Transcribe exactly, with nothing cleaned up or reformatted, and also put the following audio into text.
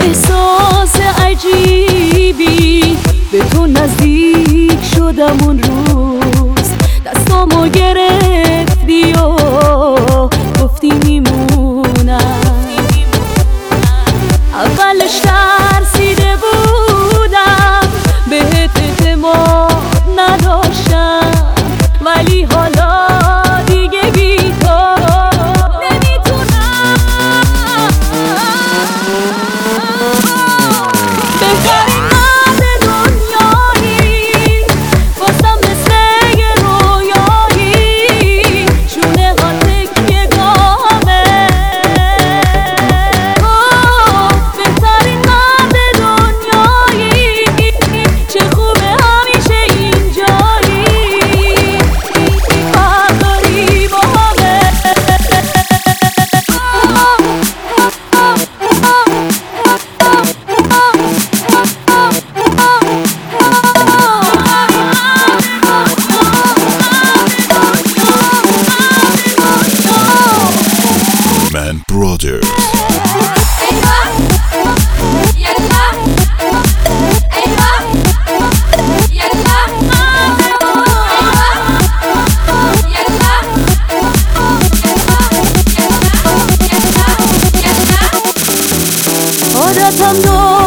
احساس عجیبی به تو نزدیک شدم اون روز، دستامو گرفتی و گفتی میمونم. اولش ترسیده بودم، بهت اعتماد نداشتم، ولی حالا دیگه بی تو نمیتونم. بهترین مرد دنیایی، واسم مثل یه رویایی، شونه ها تکیه گاهمه. بهترین مرد دنیایی، چه خوبه همیشه اینجایی، فرق داری با همه. Man Brothers. عادتم دار